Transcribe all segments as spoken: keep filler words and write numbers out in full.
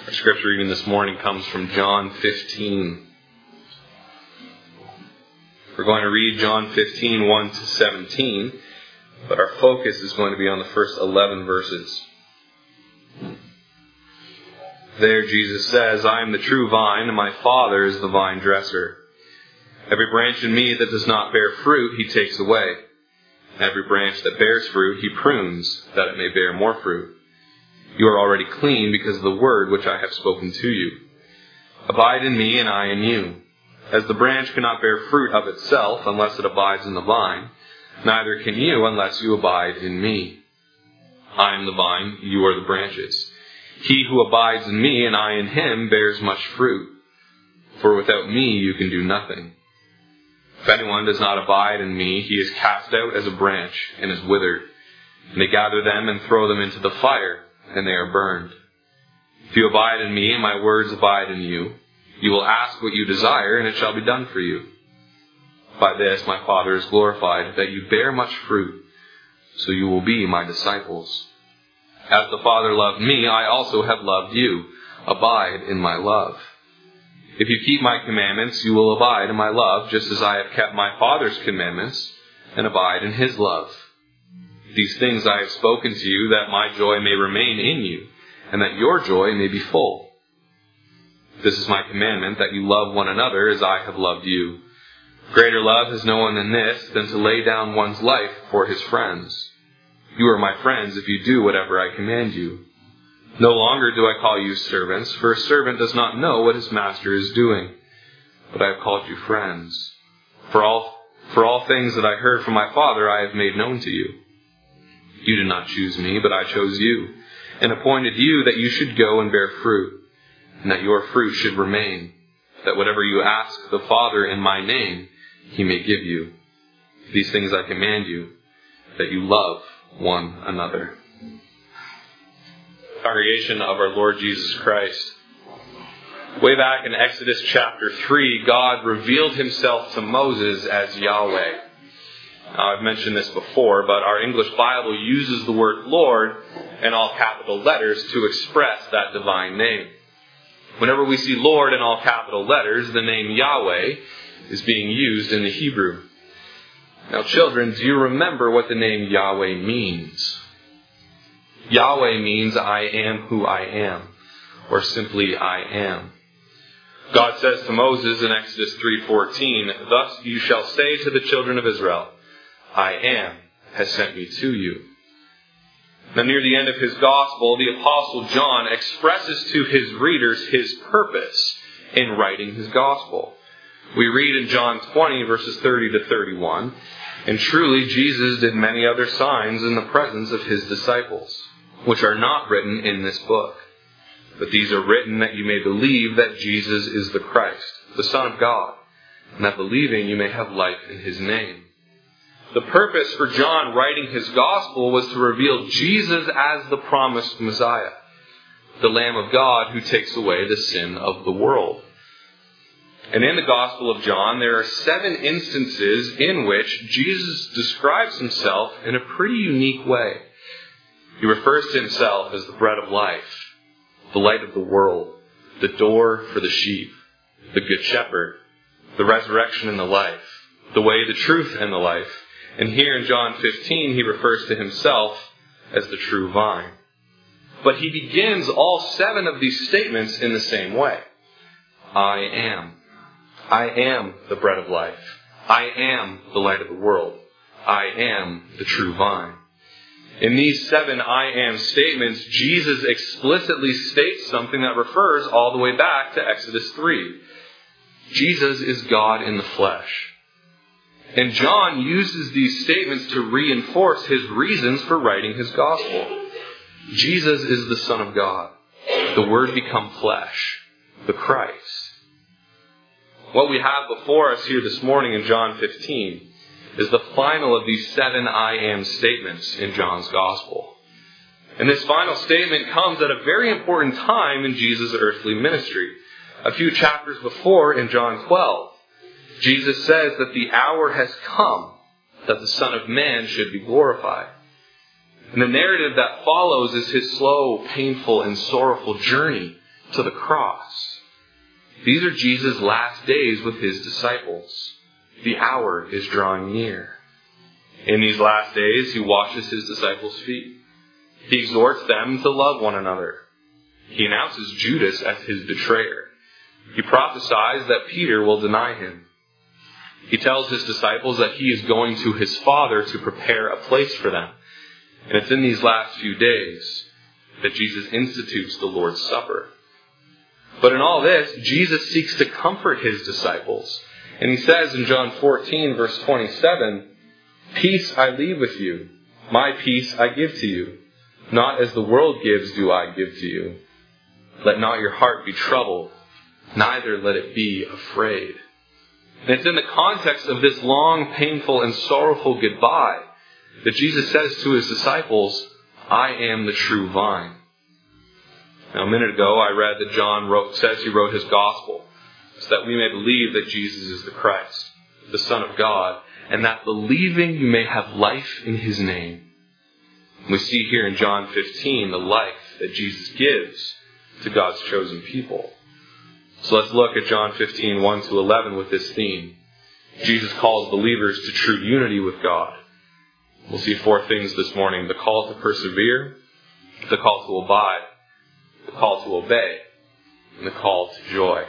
Our scripture reading this morning comes from John fifteen. We're going to read John fifteen, one to seventeen, but our focus is going to be on the first eleven verses. There Jesus says, I am the true vine, and my Father is the vine dresser. Every branch in me that does not bear fruit, he takes away. Every branch that bears fruit, he prunes, that it may bear more fruit. You are already clean because of the word which I have spoken to you. Abide in me, and I in you. As the branch cannot bear fruit of itself unless it abides in the vine, neither can you unless you abide in me. I am the vine, you are the branches. He who abides in me and I in him bears much fruit, for without me you can do nothing. If anyone does not abide in me, he is cast out as a branch and is withered, and they gather them and throw them into the fire, and they are burned. If you abide in me and my words abide in you, you will ask what you desire, and it shall be done for you. By this my Father is glorified, that you bear much fruit, so you will be my disciples. As the Father loved me, I also have loved you. Abide in my love. If you keep my commandments, you will abide in my love, just as I have kept my Father's commandments, and abide in his love. These things I have spoken to you, that my joy may remain in you, and that your joy may be full. This is my commandment, that you love one another as I have loved you. Greater love has no one than this, than to lay down one's life for his friends. You are my friends if you do whatever I command you. No longer do I call you servants, for a servant does not know what his master is doing. But I have called you friends. For all, for all things that I heard from my Father I have made known to you. You did not choose me, but I chose you, and appointed you that you should go and bear fruit, and that your fruit should remain, that whatever you ask the Father in my name, he may give you. These things I command you, that you love one another. Congregation of our Lord Jesus Christ. Way back in Exodus chapter three, God revealed himself to Moses as Yahweh. Now, I've mentioned this before, but our English Bible uses the word Lord in all capital letters to express that divine name. Whenever we see Lord in all capital letters, the name Yahweh is being used in the Hebrew. Now, children, do you remember what the name Yahweh means? Yahweh means I am who I am, or simply I am. God says to Moses in Exodus three fourteen, Thus you shall say to the children of Israel, I am has sent me to you. Now, near the end of his gospel, the Apostle John expresses to his readers his purpose in writing his gospel. We read in John twenty, verses thirty to thirty-one, And truly Jesus did many other signs in the presence of his disciples, which are not written in this book. But these are written that you may believe that Jesus is the Christ, the Son of God, and that believing you may have life in his name. The purpose for John writing his gospel was to reveal Jesus as the promised Messiah, the Lamb of God who takes away the sin of the world. And in the Gospel of John, there are seven instances in which Jesus describes himself in a pretty unique way. He refers to himself as the bread of life, the light of the world, the door for the sheep, the good shepherd, the resurrection and the life, the way, the truth, and the life. And here in John fifteen, he refers to himself as the true vine. But he begins all seven of these statements in the same way. I am. I am the bread of life. I am the light of the world. I am the true vine. In these seven I am statements, Jesus explicitly states something that refers all the way back to Exodus three. Jesus is God in the flesh. And John uses these statements to reinforce his reasons for writing his gospel. Jesus is the Son of God, the Word become flesh, the Christ. What we have before us here this morning in John fifteen is the final of these seven I am statements in John's gospel. And this final statement comes at a very important time in Jesus' earthly ministry. A few chapters before, in John twelve, Jesus says that the hour has come that the Son of Man should be glorified. And the narrative that follows is his slow, painful, and sorrowful journey to the cross. These are Jesus' last days with his disciples. The hour is drawing near. In these last days, he washes his disciples' feet. He exhorts them to love one another. He announces Judas as his betrayer. He prophesies that Peter will deny him. He tells his disciples that he is going to his Father to prepare a place for them. And it's in these last few days that Jesus institutes the Lord's Supper. But in all this, Jesus seeks to comfort his disciples. And he says in John fourteen, verse twenty-seven, "Peace I leave with you. My peace I give to you. Not as the world gives do I give to you. Let not your heart be troubled, neither let it be afraid." And it's in the context of this long, painful, and sorrowful goodbye that Jesus says to his disciples, "I am the true vine." Now, a minute ago, I read that John wrote, says he wrote his gospel, so that we may believe that Jesus is the Christ, the Son of God, and that believing you may have life in his name. We see here in John fifteen the life that Jesus gives to God's chosen people. So let's look at John fifteen, one to eleven with this theme. Jesus calls believers to true unity with God. We'll see four things this morning: the call to persevere, the call to abide, the call to obey, and the call to joy.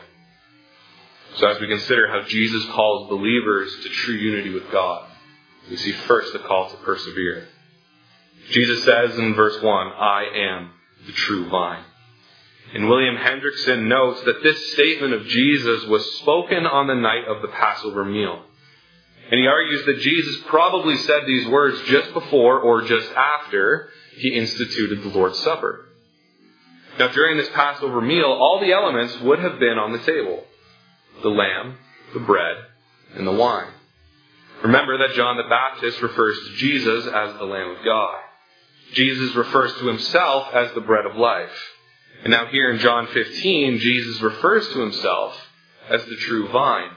So as we consider how Jesus calls believers to true unity with God, we see first the call to persevere. Jesus says in verse one, "I am the true vine." And William Hendrickson notes that this statement of Jesus was spoken on the night of the Passover meal. And he argues that Jesus probably said these words just before or just after he instituted the Lord's Supper. Now, during this Passover meal, all the elements would have been on the table: the lamb, the bread, and the wine. Remember that John the Baptist refers to Jesus as the Lamb of God. Jesus refers to himself as the bread of life. And now here in John fifteen, Jesus refers to himself as the true vine.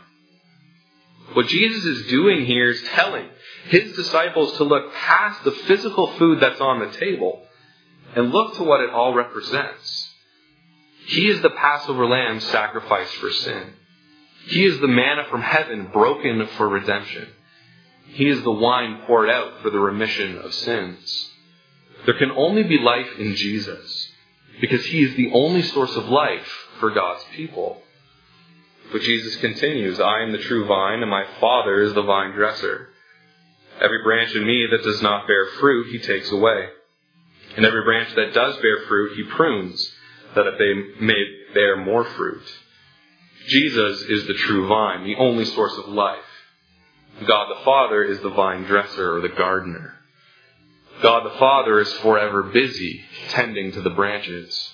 What Jesus is doing here is telling his disciples to look past the physical food that's on the table and look to what it all represents. He is the Passover lamb sacrificed for sin. He is the manna from heaven broken for redemption. He is the wine poured out for the remission of sins. There can only be life in Jesus because he is the only source of life for God's people. But Jesus continues, "I am the true vine, and my Father is the vine dresser. Every branch in me that does not bear fruit, he takes away. And every branch that does bear fruit, he prunes, that they may bear more fruit." Jesus is the true vine, the only source of life. God the Father is the vine dresser or the gardener. God the Father is forever busy tending to the branches.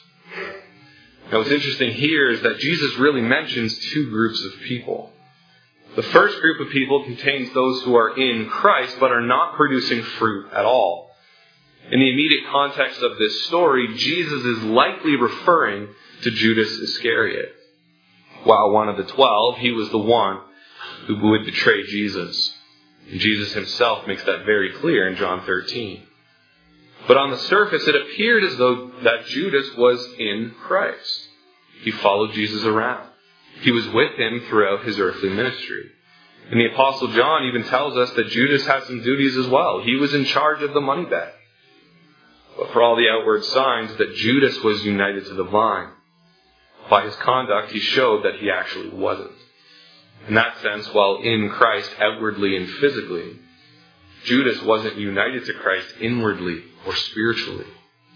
Now, what's interesting here is that Jesus really mentions two groups of people. The first group of people contains those who are in Christ but are not producing fruit at all. In the immediate context of this story, Jesus is likely referring to Judas Iscariot. While one of the twelve, he was the one who would betray Jesus. And Jesus himself makes that very clear in John thirteen. But on the surface, it appeared as though that Judas was in Christ. He followed Jesus around. He was with him throughout his earthly ministry. And the Apostle John even tells us that Judas had some duties as well. He was in charge of the money bag. But for all the outward signs that Judas was united to the vine, by his conduct he showed that he actually wasn't. In that sense, while in Christ outwardly and physically, Judas wasn't united to Christ inwardly or spiritually.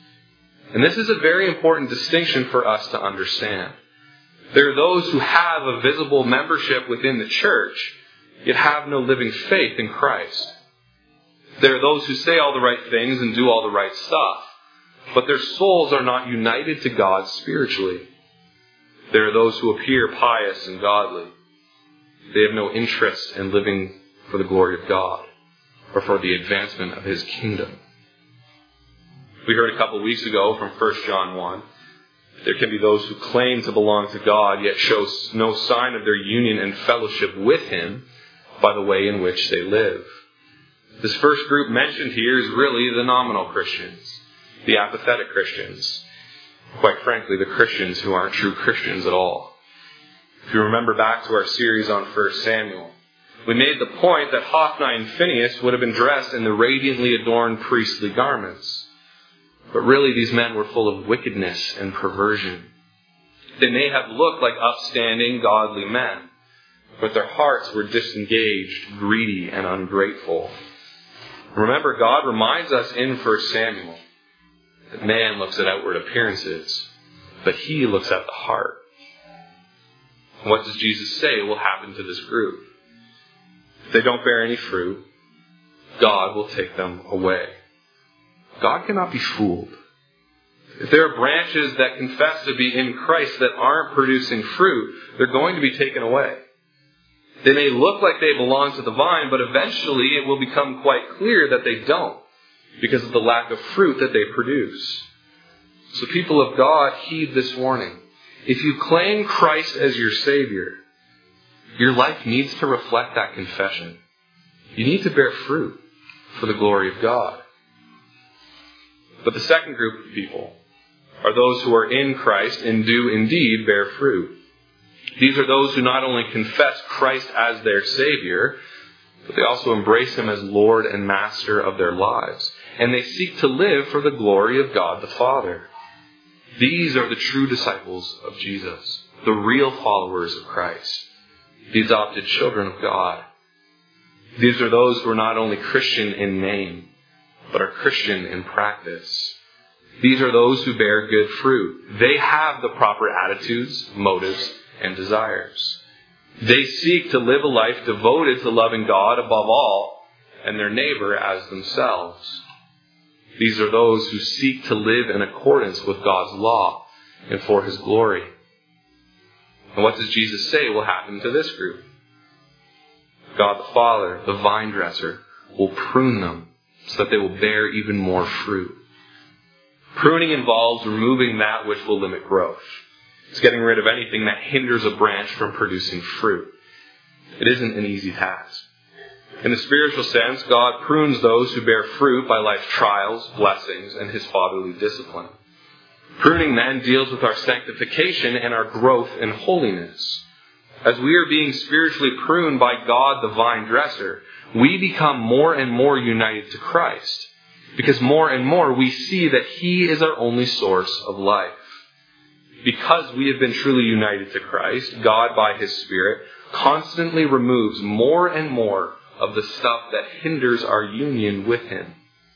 And this is a very important distinction for us to understand. There are those who have a visible membership within the church, yet have no living faith in Christ. There are those who say all the right things and do all the right stuff, but their souls are not united to God spiritually. There are those who appear pious and godly. They have no interest in living for the glory of God or for the advancement of his kingdom. We heard a couple of weeks ago from First John one. There can be those who claim to belong to God, yet show no sign of their union and fellowship with him by the way in which they live. This first group mentioned here is really the nominal Christians, the apathetic Christians. Quite frankly, the Christians who aren't true Christians at all. If you remember back to our series on First Samuel, we made the point that Hophni and Phinehas would have been dressed in the radiantly adorned priestly garments. But really, these men were full of wickedness and perversion. They may have looked like upstanding, godly men, but their hearts were disengaged, greedy, and ungrateful. Remember, God reminds us in First Samuel that man looks at outward appearances, but he looks at the heart. What does Jesus say will happen to this group? If they don't bear any fruit, God will take them away. God cannot be fooled. If there are branches that confess to be in Christ that aren't producing fruit, they're going to be taken away. They may look like they belong to the vine, but eventually it will become quite clear that they don't, because of the lack of fruit that they produce. So people of God, heed this warning. If you claim Christ as your Savior, your life needs to reflect that confession. You need to bear fruit for the glory of God. But the second group of people are those who are in Christ and do indeed bear fruit. These are those who not only confess Christ as their Savior, but they also embrace Him as Lord and Master of their lives. And they seek to live for the glory of God the Father. These are the true disciples of Jesus, the real followers of Christ, the adopted children of God. These are those who are not only Christian in name, but are Christian in practice. These are those who bear good fruit. They have the proper attitudes, motives, and desires. They seek to live a life devoted to loving God above all and their neighbor as themselves. These are those who seek to live in accordance with God's law and for His glory. And what does Jesus say will happen to this group? God the Father, the vine dresser, will prune them so that they will bear even more fruit. Pruning involves removing that which will limit growth. It's getting rid of anything that hinders a branch from producing fruit. It isn't an easy task. In the spiritual sense, God prunes those who bear fruit by life's trials, blessings, and His fatherly discipline. Pruning then deals with our sanctification and our growth in holiness. As we are being spiritually pruned by God the vine dresser, we become more and more united to Christ, because more and more we see that He is our only source of life. Because we have been truly united to Christ, God by His Spirit constantly removes more and more of the stuff that hinders our union with Him.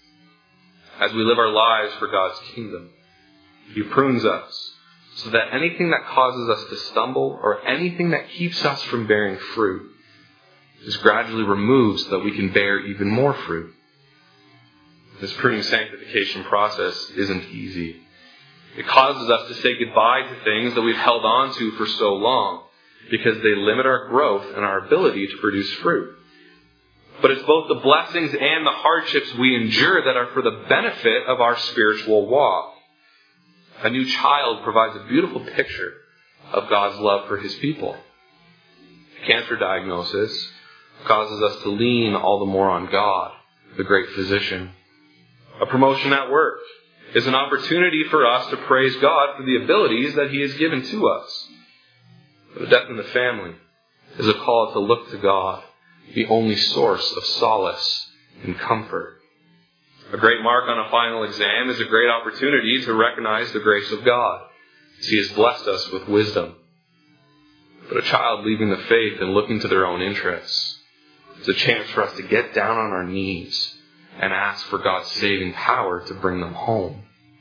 As we live our lives for God's kingdom, He prunes us so that anything that causes us to stumble or anything that keeps us from bearing fruit is gradually removed so that we can bear even more fruit. This pruning sanctification process isn't easy. It causes us to say goodbye to things that we've held on to for so long because they limit our growth and our ability to produce fruit. But it's both the blessings and the hardships we endure that are for the benefit of our spiritual walk. A new child provides a beautiful picture of God's love for His people. A cancer diagnosis causes us to lean all the more on God, the great physician. A promotion at work is an opportunity for us to praise God for the abilities that He has given to us. But a death in the family is a call to look to God, the only source of solace and comfort. A great mark on a final exam is a great opportunity to recognize the grace of God, as He has blessed us with wisdom. But a child leaving the faith and looking to their own interests is a chance for us to get down on our knees and ask for God's saving power to bring them home.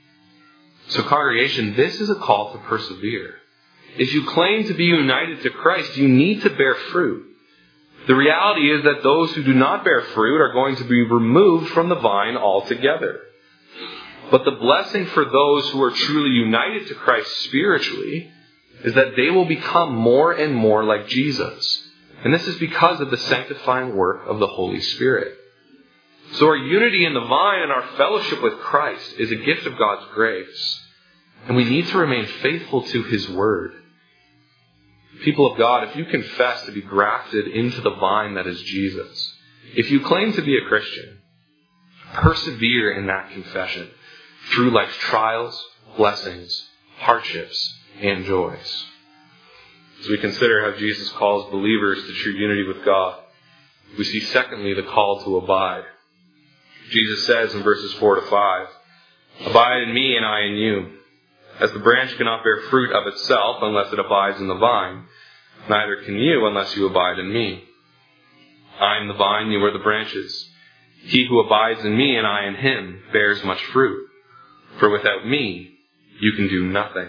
So congregation, this is a call to persevere. If you claim to be united to Christ, you need to bear fruit. The reality is that those who do not bear fruit are going to be removed from the vine altogether. But the blessing for those who are truly united to Christ spiritually is that they will become more and more like Jesus. And this is because of the sanctifying work of the Holy Spirit. So our unity in the vine and our fellowship with Christ is a gift of God's grace. And we need to remain faithful to His word. People of God, if you confess to be grafted into the vine that is Jesus, if you claim to be a Christian, persevere in that confession through life's trials, blessings, hardships, and joys. As we consider how Jesus calls believers to true unity with God, we see secondly the call to abide. Jesus says in verses four to five, "Abide in me and I in you. As the branch cannot bear fruit of itself unless it abides in the vine, neither can you unless you abide in me. I am the vine, you are the branches. He who abides in me and I in him bears much fruit. For without me, you can do nothing."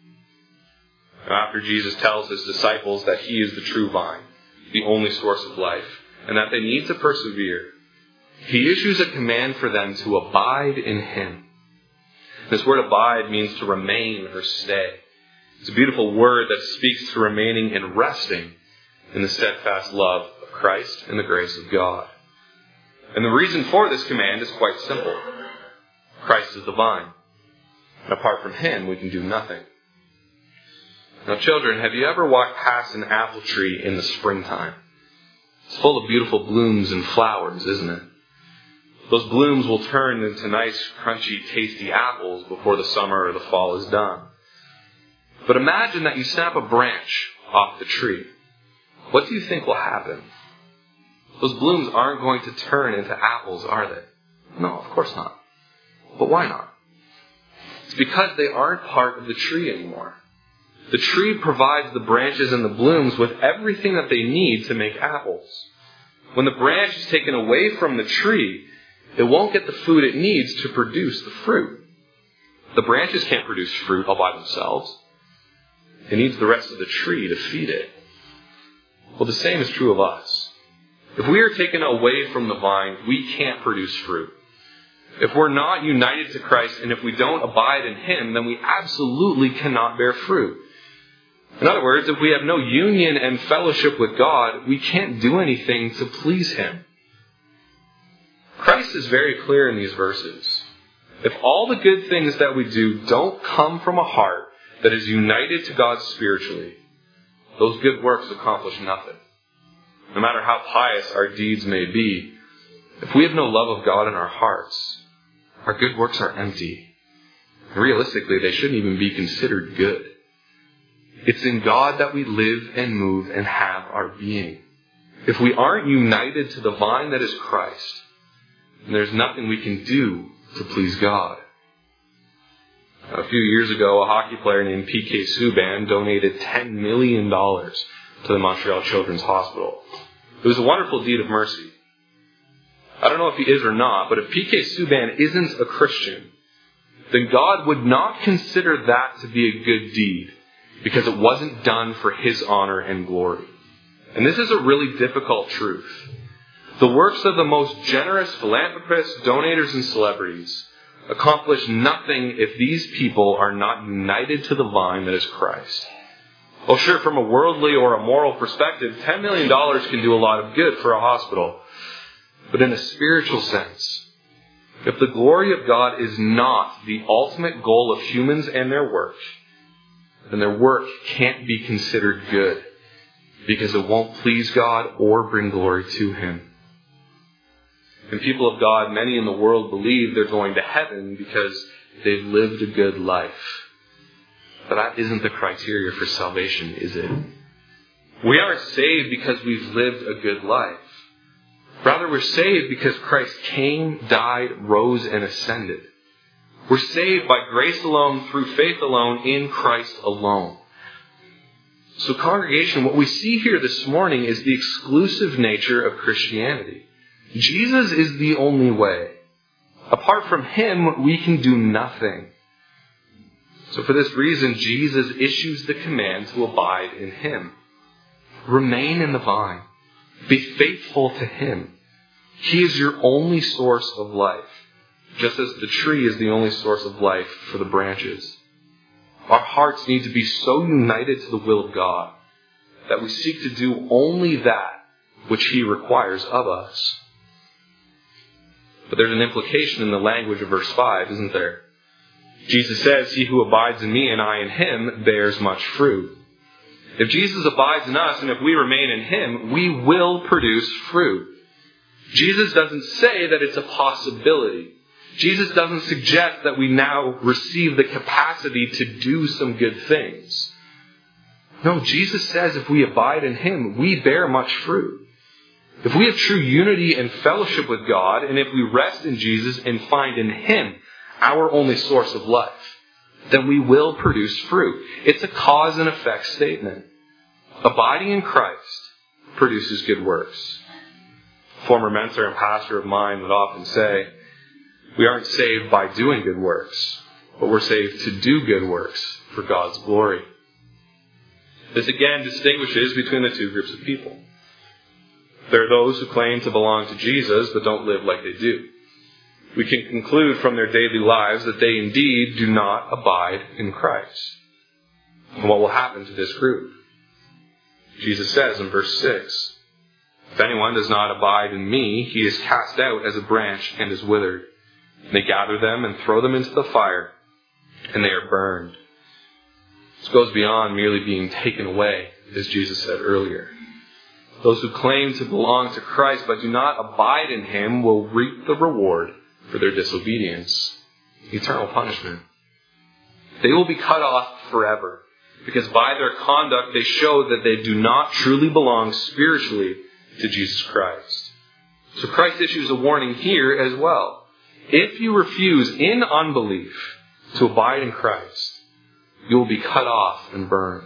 Now, after Jesus tells his disciples that he is the true vine, the only source of life, and that they need to persevere, he issues a command for them to abide in him. This word abide means to remain or stay. It's a beautiful word that speaks to remaining and resting in the steadfast love of Christ and the grace of God. And the reason for this command is quite simple. Christ is the vine. And apart from him, we can do nothing. Now, children, have you ever walked past an apple tree in the springtime? It's full of beautiful blooms and flowers, isn't it? Those blooms will turn into nice, crunchy, tasty apples before the summer or the fall is done. But imagine that you snap a branch off the tree. What do you think will happen? Those blooms aren't going to turn into apples, are they? No, of course not. But why not? It's because they aren't part of the tree anymore. The tree provides the branches and the blooms with everything that they need to make apples. When the branch is taken away from the tree, it won't get the food it needs to produce the fruit. The branches can't produce fruit all by themselves. It needs the rest of the tree to feed it. Well, the same is true of us. If we are taken away from the vine, we can't produce fruit. If we're not united to Christ and if we don't abide in him, then we absolutely cannot bear fruit. In other words, if we have no union and fellowship with God, we can't do anything to please him. Christ is very clear in these verses. If all the good things that we do don't come from a heart that is united to God spiritually, those good works accomplish nothing. No matter how pious our deeds may be, if we have no love of God in our hearts, our good works are empty. Realistically, they shouldn't even be considered good. It's in God that we live and move and have our being. If we aren't united to the vine that is Christ, then there's nothing we can do to please God. A few years ago, a hockey player named P K Subban donated ten million dollars to the Montreal Children's Hospital. It was a wonderful deed of mercy. I don't know if he is or not, but if P K Subban isn't a Christian, then God would not consider that to be a good deed because it wasn't done for his honor and glory. And this is a really difficult truth. The works of the most generous philanthropists, donators, and celebrities accomplish nothing if these people are not united to the vine that is Christ. Oh, sure, from a worldly or a moral perspective, ten million dollars can do a lot of good for a hospital. But in a spiritual sense, if the glory of God is not the ultimate goal of humans and their work, then their work can't be considered good because it won't please God or bring glory to him. And people of God, many in the world believe they're going to heaven because they've lived a good life. But that isn't the criteria for salvation, is it? We aren't saved because we've lived a good life. Rather, we're saved because Christ came, died, rose, and ascended. We're saved by grace alone, through faith alone, in Christ alone. So, congregation, what we see here this morning is the exclusive nature of Christianity. Jesus is the only way. Apart from him, we can do nothing. So for this reason, Jesus issues the command to abide in him. Remain in the vine. Be faithful to him. He is your only source of life, just as the tree is the only source of life for the branches. Our hearts need to be so united to the will of God that we seek to do only that which he requires of us. But there's an implication in the language of verse five, isn't there? Jesus says, "He who abides in me and I in him bears much fruit." If Jesus abides in us and if we remain in him, we will produce fruit. Jesus doesn't say that it's a possibility. Jesus doesn't suggest that we now receive the capacity to do some good things. No, Jesus says if we abide in Him, we bear much fruit. If we have true unity and fellowship with God, and if we rest in Jesus and find in Him our only source of life, then we will produce fruit. It's a cause and effect statement. Abiding in Christ produces good works. A former mentor and pastor of mine would often say, we aren't saved by doing good works, but we're saved to do good works for God's glory. This again distinguishes between the two groups of people. There are those who claim to belong to Jesus but don't live like they do. We can conclude from their daily lives that they indeed do not abide in Christ. And what will happen to this group? Jesus says in verse six, if anyone does not abide in me, he is cast out as a branch and is withered. And they gather them and throw them into the fire, and they are burned. This goes beyond merely being taken away, as Jesus said earlier. Those who claim to belong to Christ but do not abide in Him will reap the reward for their disobedience, eternal punishment. They will be cut off forever, because by their conduct they show that they do not truly belong spiritually to Jesus Christ. So Christ issues a warning here as well. If you refuse in unbelief to abide in Christ, you will be cut off and burned.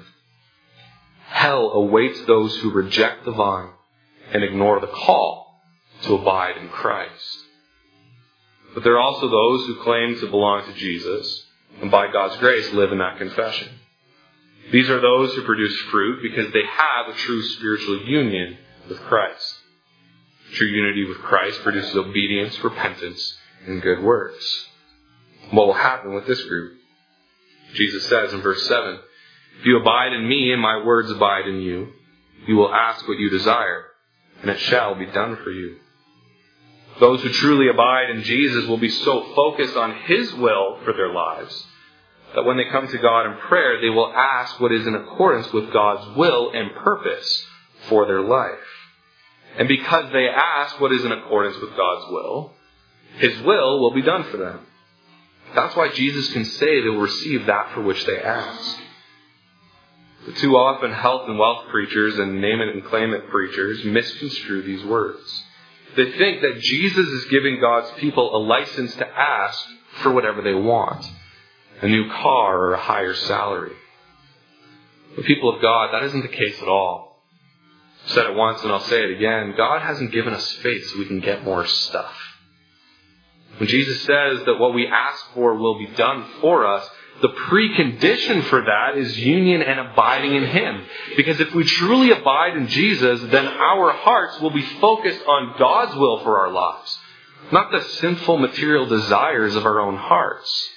Hell awaits those who reject the vine and ignore the call to abide in Christ. But there are also those who claim to belong to Jesus and by God's grace live in that confession. These are those who produce fruit because they have a true spiritual union with Christ. True unity with Christ produces obedience, repentance, and good works. What will happen with this group? Jesus says in verse seven, if you abide in me and my words abide in you, you will ask what you desire, and it shall be done for you. Those who truly abide in Jesus will be so focused on His will for their lives that when they come to God in prayer, they will ask what is in accordance with God's will and purpose for their life. And because they ask what is in accordance with God's will, His will will be done for them. That's why Jesus can say they will receive that for which they ask. But too often health and wealth preachers and name it and claim it preachers misconstrue these words. They think that Jesus is giving God's people a license to ask for whatever they want. A new car or a higher salary. The people of God, that isn't the case at all. I've said it once and I'll say it again. God hasn't given us faith so we can get more stuff. When Jesus says that what we ask for will be done for us, the precondition for that is union and abiding in Him. Because if we truly abide in Jesus, then our hearts will be focused on God's will for our lives, not the sinful material desires of our own hearts.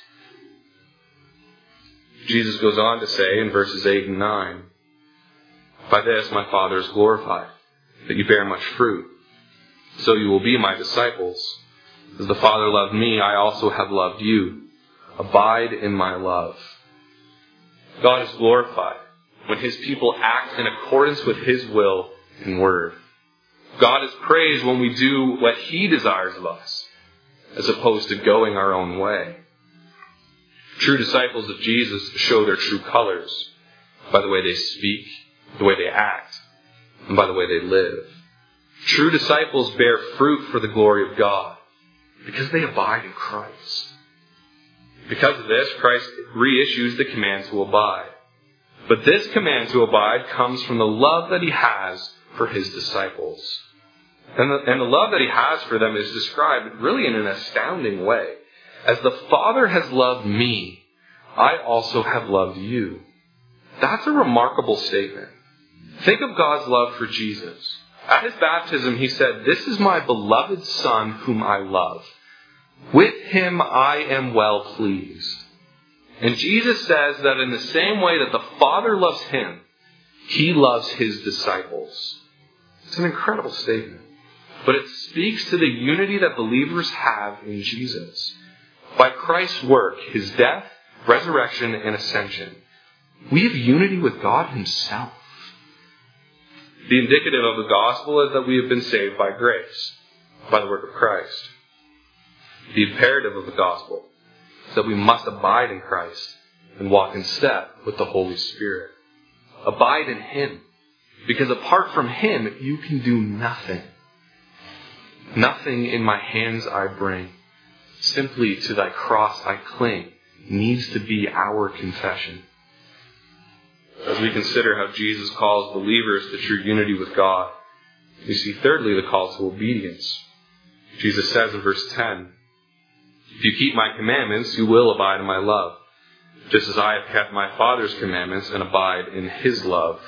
Jesus goes on to say in verses eight and nine, by this my Father is glorified, that you bear much fruit. So you will be my disciples. As the Father loved me, I also have loved you. Abide in my love. God is glorified when His people act in accordance with His will and word. God is praised when we do what He desires of us, as opposed to going our own way. True disciples of Jesus show their true colors by the way they speak, the way they act, and by the way they live. True disciples bear fruit for the glory of God because they abide in Christ. Because of this, Christ reissues the command to abide. But this command to abide comes from the love that He has for His disciples. And the, and the love that He has for them is described really in an astounding way. As the Father has loved me, I also have loved you. That's a remarkable statement. Think of God's love for Jesus. At His baptism, He said, this is my beloved Son whom I love. With Him I am well pleased. And Jesus says that in the same way that the Father loves Him, He loves His disciples. It's an incredible statement. But it speaks to the unity that believers have in Jesus. By Christ's work, His death, resurrection, and ascension, we have unity with God Himself. The indicative of the gospel is that we have been saved by grace, by the work of Christ. The imperative of the gospel is that we must abide in Christ and walk in step with the Holy Spirit. Abide in Him, because apart from Him, you can do nothing. Nothing in my hands I bring. Simply to thy cross I cling needs to be our confession. As we consider how Jesus calls believers to true unity with God, we see thirdly the call to obedience. Jesus says in verse ten, if you keep my commandments, you will abide in my love, just as I have kept my Father's commandments and abide in His love.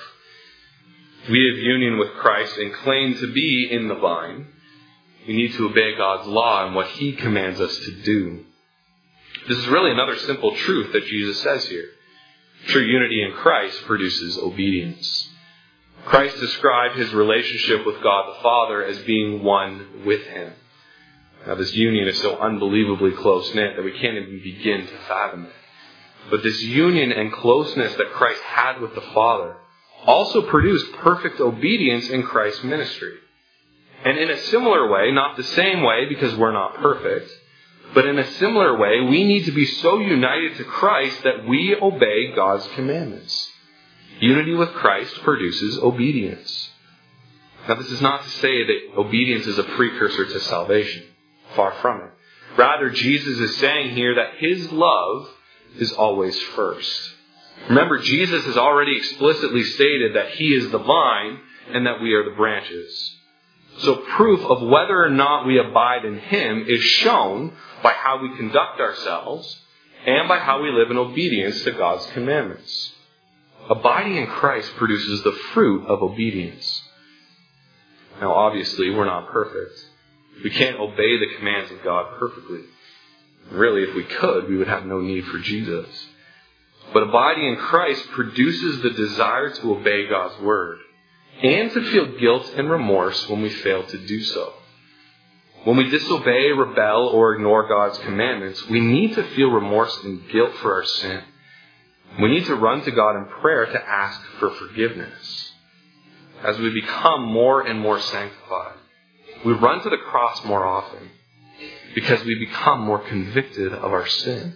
We have union with Christ and claim to be in the vine. We need to obey God's law and what He commands us to do. This is really another simple truth that Jesus says here. True unity in Christ produces obedience. Christ described His relationship with God the Father as being one with Him. Now, this union is so unbelievably close-knit that we can't even begin to fathom it. But this union and closeness that Christ had with the Father also produced perfect obedience in Christ's ministry. And in a similar way, not the same way because we're not perfect, but in a similar way, we need to be so united to Christ that we obey God's commandments. Unity with Christ produces obedience. Now, this is not to say that obedience is a precursor to salvation. Far from it. Rather, Jesus is saying here that His love is always first. Remember, Jesus has already explicitly stated that He is the vine and that we are the branches. So proof of whether or not we abide in Him is shown by how we conduct ourselves and by how we live in obedience to God's commandments. Abiding in Christ produces the fruit of obedience. Now, obviously, we're not perfect. We can't obey the commands of God perfectly. Really, if we could, we would have no need for Jesus. But abiding in Christ produces the desire to obey God's word and to feel guilt and remorse when we fail to do so. When we disobey, rebel, or ignore God's commandments, we need to feel remorse and guilt for our sin. We need to run to God in prayer to ask for forgiveness. As we become more and more sanctified, we run to the cross more often because we become more convicted of our sin.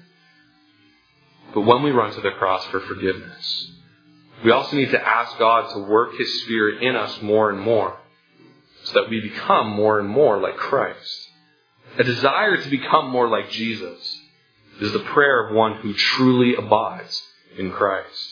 But when we run to the cross for forgiveness, we also need to ask God to work His Spirit in us more and more so that we become more and more like Christ. A desire to become more like Jesus is the prayer of one who truly abides in Christ.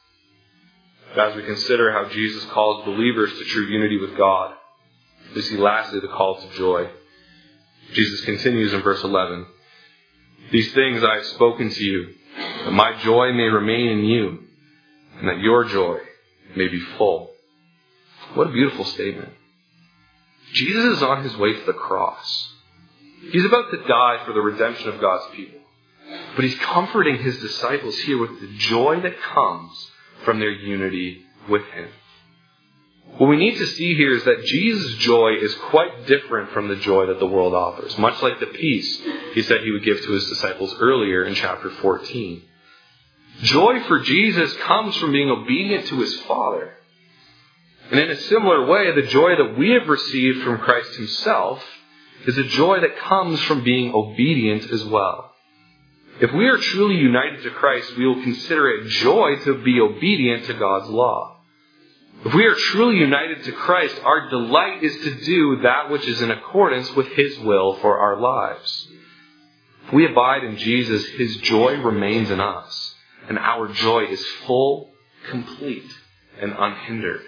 As we consider how Jesus calls believers to true unity with God, we see lastly the call to joy. Jesus continues in verse eleven. These things I have spoken to you, that my joy may remain in you, and that your joy may be full. What a beautiful statement. Jesus is on His way to the cross. He's about to die for the redemption of God's people. But He's comforting His disciples here with the joy that comes from their unity with Him. What we need to see here is that Jesus' joy is quite different from the joy that the world offers, much like the peace He said He would give to His disciples earlier in chapter fourteen. Joy for Jesus comes from being obedient to His Father. And in a similar way, the joy that we have received from Christ Himself is a joy that comes from being obedient as well. If we are truly united to Christ, we will consider it joy to be obedient to God's law. If we are truly united to Christ, our delight is to do that which is in accordance with His will for our lives. If we abide in Jesus, His joy remains in us, and our joy is full, complete, and unhindered.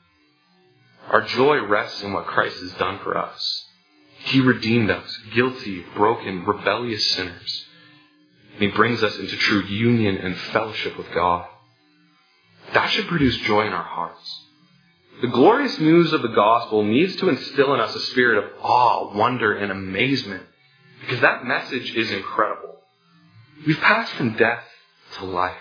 Our joy rests in what Christ has done for us. He redeemed us, guilty, broken, rebellious sinners. And He brings us into true union and fellowship with God. That should produce joy in our hearts. The glorious news of the gospel needs to instill in us a spirit of awe, wonder, and amazement, because that message is incredible. We've passed from death to life.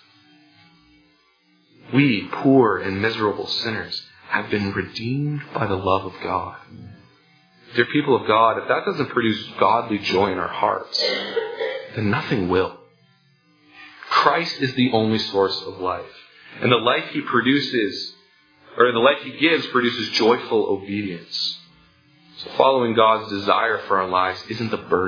We, poor and miserable sinners, have been redeemed by the love of God. Dear people of God, if that doesn't produce godly joy in our hearts, then nothing will. Christ is the only source of life. And the life He produces, or the life He gives, produces joyful obedience. So following God's desire for our lives isn't a burden,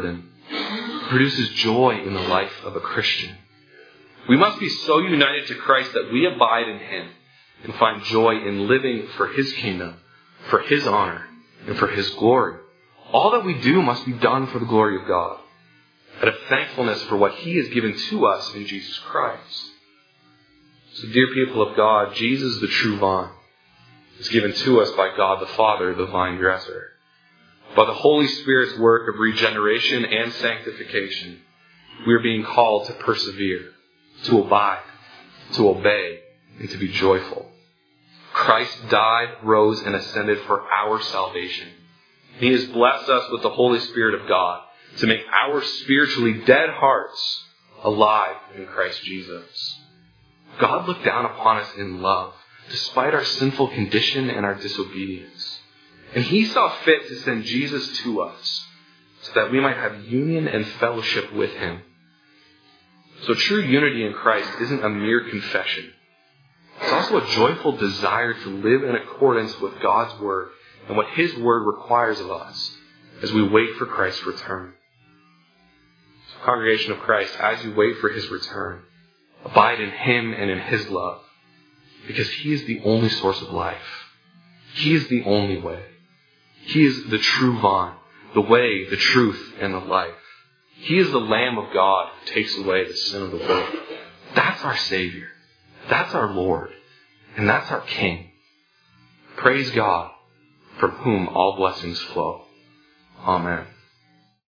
It produces joy in the life of a Christian. We must be so united to Christ that we abide in Him and find joy in living for His kingdom, for His honor, and for His glory. All that we do must be done for the glory of God, out of thankfulness for what He has given to us in Jesus Christ. So, dear people of God, Jesus, the true vine, is given to us by God the Father, the vine dresser. By the Holy Spirit's work of regeneration and sanctification, we are being called to persevere, to abide, to obey, and to be joyful. Christ died, rose, and ascended for our salvation. He has blessed us with the Holy Spirit of God to make our spiritually dead hearts alive in Christ Jesus. God looked down upon us in love, despite our sinful condition and our disobedience. And He saw fit to send Jesus to us so that we might have union and fellowship with Him. So true unity in Christ isn't a mere confession. It's also a joyful desire to live in accordance with God's Word and what His Word requires of us as we wait for Christ's return. So, congregation of Christ, as you wait for His return, abide in Him and in His love, because He is the only source of life. He is the only way. He is the true vine, the way, the truth, and the life. He is the Lamb of God who takes away the sin of the world. That's our Savior. That's our Lord. And that's our King. Praise God, from whom all blessings flow. Amen.